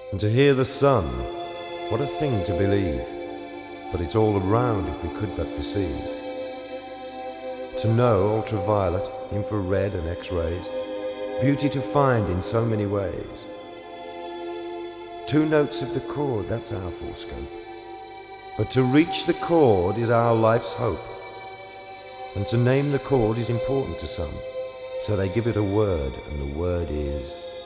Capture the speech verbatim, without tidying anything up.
And to hear the sun, what a thing to believe, but it's all around if we could but perceive. To know ultraviolet, infrared and X-rays, beauty to find in so many ways. Two notes of the chord, that's our full scope. But to reach the chord is our life's hope. And to name the chord is important to some, so they give it a word, and the word is...